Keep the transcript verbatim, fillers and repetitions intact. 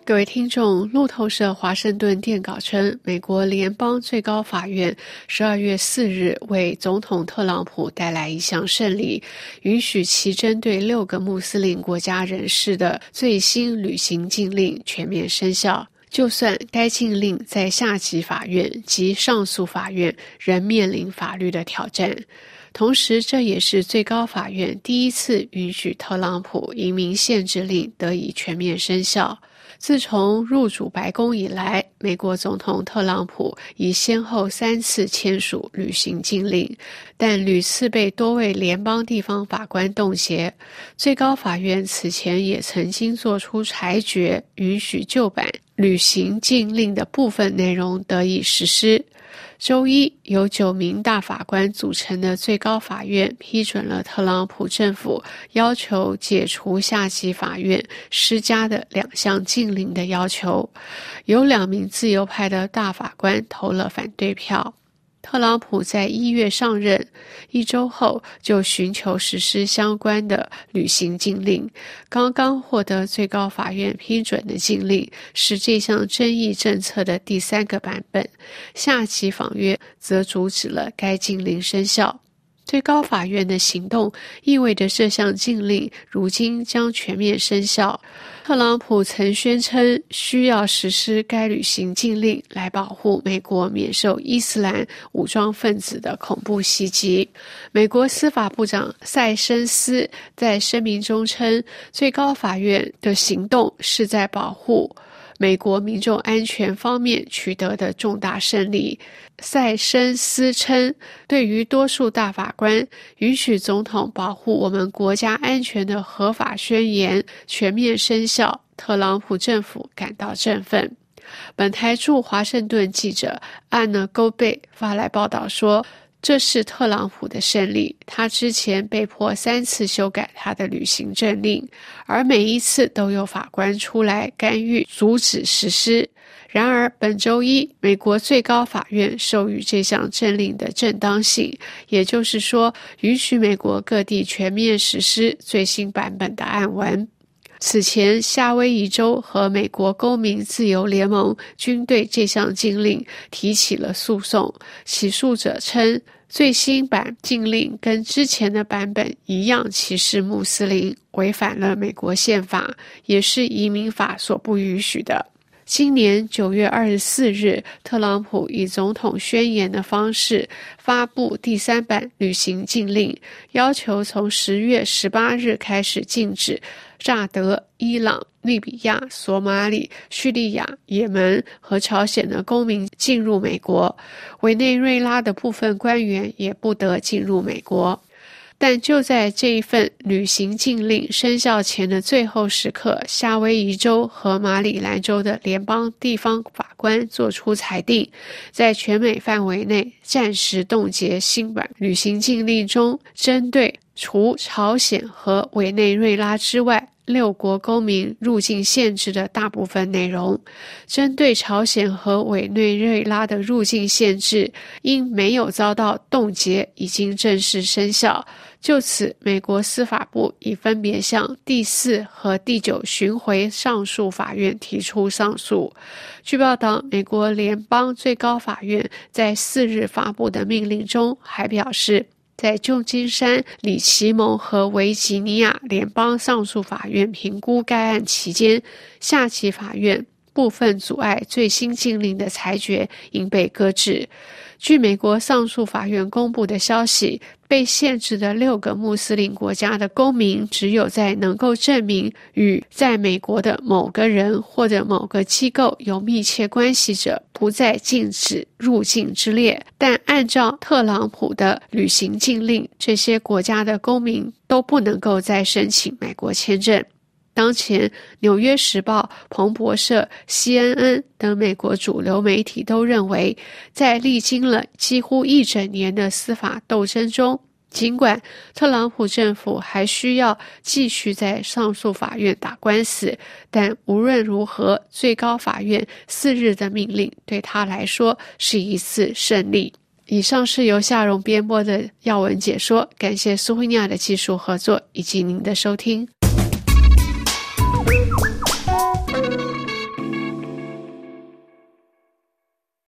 各位听众，路透社华盛顿电稿称，美国联邦最高法院十二月四日为总统特朗普带来一项胜利，允许其针对六个穆斯林国家人士的最新旅行禁令全面生效，就算该禁令在下级法院及上诉法院仍面临法律的挑战。同时，这也是最高法院第一次允许特朗普移民限制令得以全面生效。自从入主白宫以来，美国总统特朗普已先后三次签署旅行禁令，但屡次被多位联邦地方法官冻结。最高法院此前也曾经作出裁决，允许旧版旅行禁令的部分内容得以实施。周一，由九名大法官组成的最高法院批准了特朗普政府要求解除下级法院施加的两项禁令的要求。有两名自由派的大法官投了反对票。特朗普在一月上任，一周后就寻求实施相关的旅行禁令。刚刚获得最高法院批准的禁令是这项争议政策的第三个版本，下级法院则阻止了该禁令生效。最高法院的行动意味着这项禁令如今将全面生效。特朗普曾宣称需要实施该旅行禁令来保护美国免受伊斯兰武装分子的恐怖袭击。美国司法部长塞申斯在声明中称，最高法院的行动是在保护美国民众安全方面取得的重大胜利。塞申斯称，对于多数大法官允许总统保护我们国家安全的合法宣言全面生效，特朗普政府感到振奋。本台驻华盛顿记者安娜·戈贝发来报道说，这是特朗普的胜利，他之前被迫三次修改他的旅行政令，而每一次都有法官出来干预阻止实施。然而本周一，美国最高法院授予这项政令的正当性，也就是说，允许美国各地全面实施最新版本的案文。此前，夏威夷州和美国公民自由联盟均对这项禁令提起了诉讼。起诉者称，最新版禁令跟之前的版本一样歧视穆斯林，违反了美国宪法，也是移民法所不允许的。今年九月二十四日，特朗普以总统宣言的方式发布第三版旅行禁令，要求从十月十八日开始禁止乍得、伊朗、利比亚、索马里、叙利亚、也门和朝鲜的公民进入美国，委内瑞拉的部分官员也不得进入美国。但就在这一份旅行禁令生效前的最后时刻，夏威夷州和马里兰州的联邦地方法官作出裁定，在全美范围内暂时冻结新版旅行禁令中针对除朝鲜和委内瑞拉之外六国公民入境限制的大部分内容。针对朝鲜和委内瑞拉的入境限制因没有遭到冻结已经正式生效。就此，美国司法部已分别向第四和第九巡回上诉法院提出上诉。据报道，美国联邦最高法院在四日发布的命令中还表示，在旧金山、里奇蒙和维吉尼亚联邦上诉法院评估该案期间，下级法院部分阻碍最新禁令的裁决应被搁置。据美国上诉法院公布的消息，被限制的六个穆斯林国家的公民只有在能够证明与在美国的某个人或者某个机构有密切关系者不在禁止入境之列，但按照特朗普的旅行禁令，这些国家的公民都不能够再申请美国签证。当前，《纽约时报》、彭博社、C N N 等美国主流媒体都认为，在历经了几乎一整年的司法斗争中，尽管特朗普政府还需要继续在上诉法院打官司，但无论如何，最高法院四日的命令对他来说是一次胜利。以上是由夏蓉编播的要闻解说，感谢苏慧亚的技术合作以及您的收听。